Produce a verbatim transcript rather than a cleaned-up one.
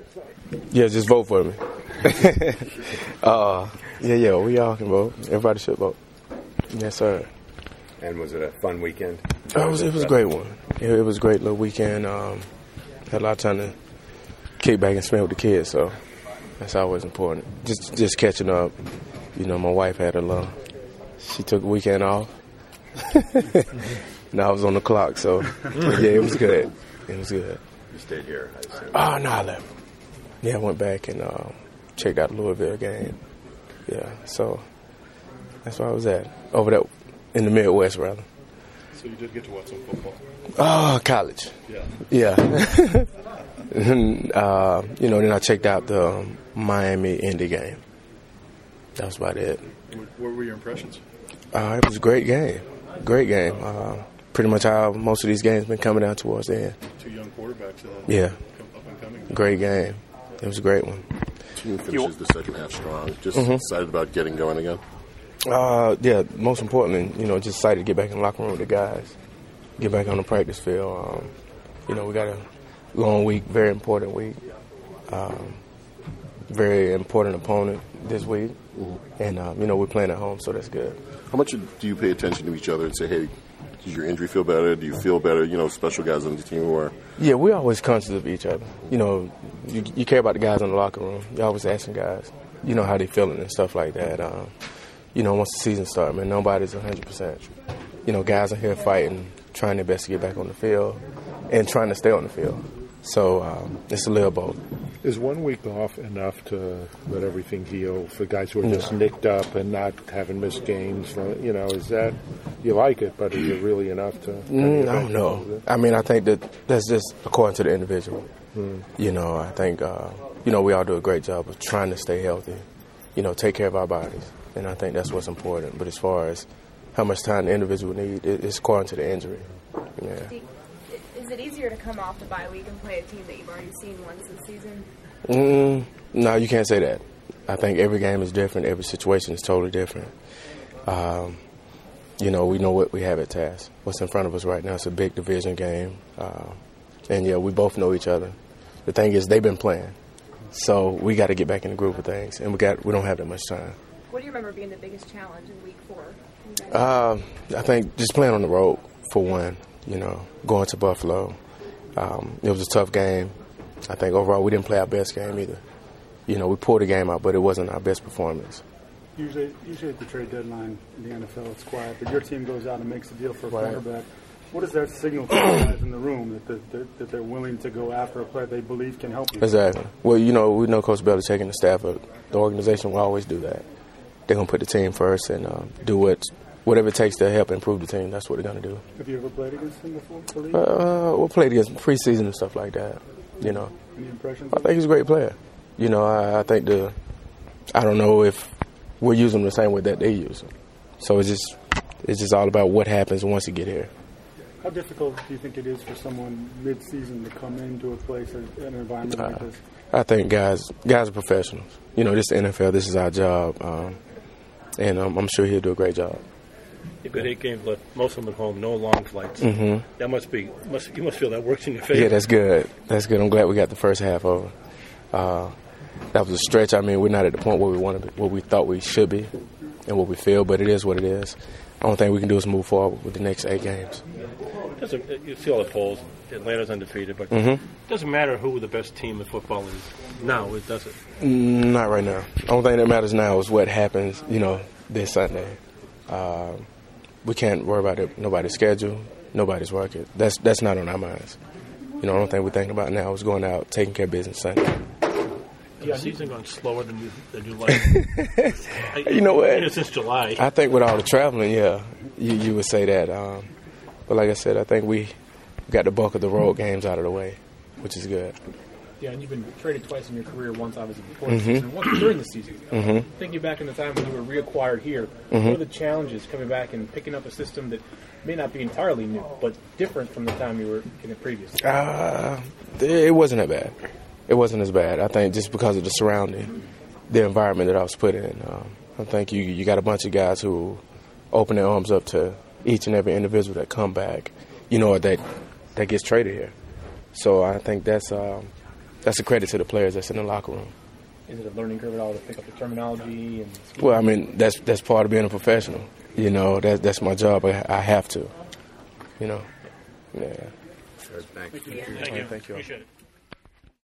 Yeah, just vote for me. uh, yeah, yeah, we all can vote. Everybody should vote. Yes, sir. And was it a fun weekend? Oh, it was, it was a great one. It, it was a great little weekend. Um, had a lot of time to kick back and spend with the kids, so that's always important. Just just catching up. You know, my wife had a little, she took a weekend off. And I was on the clock, so yeah, it was good. It was good. You stayed here, I assume. Oh, no, I left. Yeah, I went back and uh, checked out the Louisville game. Yeah, so that's where I was at. Over there in the Midwest, rather. So you did get to watch some football? Oh, college. Yeah. Yeah. and, uh, you know, then I checked out the um, Miami-Indy game. That was about it. What, what were your impressions? Uh, it was a great game. Great game. Uh, pretty much how most of these games been coming down towards the end. Two young quarterbacks. Uh, Yeah. Up and coming. Great game. It was a great one. Team finishes the second half strong. Just Mm-hmm. excited about getting going again. Uh, yeah, most importantly, you know, just excited to get back in the locker room with the guys, get back on the practice field. Um, you know, we got a long week, very important week, um, very important opponent this week, mm-hmm. and um, you know, we're playing at home, so that's good. How much do you pay attention to each other and say, hey, does your injury feel better? Do you feel better? You know, special guys on the team who are. Yeah, we're always conscious of each other. You know, you, you care about the guys in the locker room. You're always asking guys, you know, how they feeling and stuff like that. Um, you know, once the season starts, man, nobody's one hundred percent. You know, guys are here fighting, trying their best to get back on the field and trying to stay on the field. So um, it's a little both. Is one week off enough to let everything heal for guys who are just Yeah. nicked up and not having missed games? You know, is that, you like it, but is it really enough to? Mm, I don't know. I mean, I think that that's just according to the individual. Mm. You know, I think, uh, you know, we all do a great job of trying to stay healthy, you know, take care of our bodies. And I think that's what's important. But as far as how much time the individual needs, it's according to the injury. Yeah. Is it easier to come off the bye week and play a team that you've already seen once this season? Mm, no, you can't say that. I think every game is different. Every situation is totally different. Um, you know, we know what we have at task. What's in front of us right now is a big division game. Uh, and, yeah, we both know each other. The thing is, they've been playing. So we got to get back in the groove of things. And we got we don't have that much time. What do you remember being the biggest challenge in week four? Uh, I think just playing on the road, for one, you know, going to Buffalo. Um, it was a tough game. I think overall we didn't play our best game either. You know, we pulled the game out, but it wasn't our best performance. Usually, usually at the trade deadline in the N F L, it's quiet, but your team goes out and makes a deal for a Right. quarterback. What does that signal to the guys in the room that, that, that, that they're willing to go after a player they believe can help you? Exactly. Well, you know, we know Coach Belichick and the staff of the organization will always do that. They're going to put the team first and uh, do what, whatever it takes to help improve the team. That's what they're going to do. Have you ever played against him before? For league? Uh, we'll play against preseason and stuff like that, you know. Any impressions? I think he's a great player. You know, I, I think the, I don't know if we're using him the same way that they use him. So it's just, it's just all about what happens once you get here. How difficult do you think it is for someone mid-season to come into a place, an environment like Uh, this? I think guys, guys are professionals. You know, this is the N F L. This is our job, um, and um, I'm sure he'll do a great job. You've got eight games left, most of them at home, no long flights. Mm-hmm. That must be, must you must feel that works in your favor. Yeah, that's good. That's good. I'm glad we got the first half over. Uh, that was a stretch. I mean, we're not at the point where we wanted, to, where we thought we should be, and what we feel. But it is what it is. The only thing we can do is move forward with the next eight games. Doesn't, you see all the polls. Atlanta's undefeated, but Mm-hmm. it doesn't matter who the best team in football is now, it does it? Not right now. The only thing that matters now is what happens, you know, this Sunday. Uh, we can't worry about it. Nobody's schedule, nobody's working. That's that's not on our minds. You know, the only thing we're thinking about now is going out, taking care of business Sunday. Has the season gone slower than you than you like? You know what? You know, since July. I think with all the traveling, yeah, you, you would say that. Um, but like I said, I think we got the bulk of the road games out of the way, which is good. Yeah, and you've been traded twice in your career, once obviously before the Mhm. season, and once during the season. Mhm. Thinking back in the time when you were reacquired here, Mhm. what are the challenges coming back and picking up a system that may not be entirely new, but different from the time you were in it previously? Uh, it wasn't that bad. It wasn't as bad. I think just because of the surrounding, the environment that I was put in. Um, I think you you got a bunch of guys who open their arms up to each and every individual that come back, you know, that that gets traded here. So I think that's um, that's a credit to the players that's in the locker room. Is it a learning curve at all to pick up the terminology? And Well, I mean, that's that's part of being a professional. You know, that, that's my job. I, I have to. You know. Yeah. Thanks. Thank you. Thank you. Appreciate it.